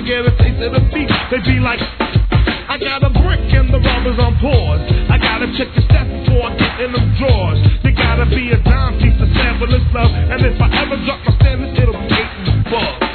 get a taste of the beat, they be like, I got a brick and the rubber's on pause. I gotta check your stats before I get in them drawers. You gotta be a dime piece to sample this love, and if I ever drop my standards, it'll be 8 and above.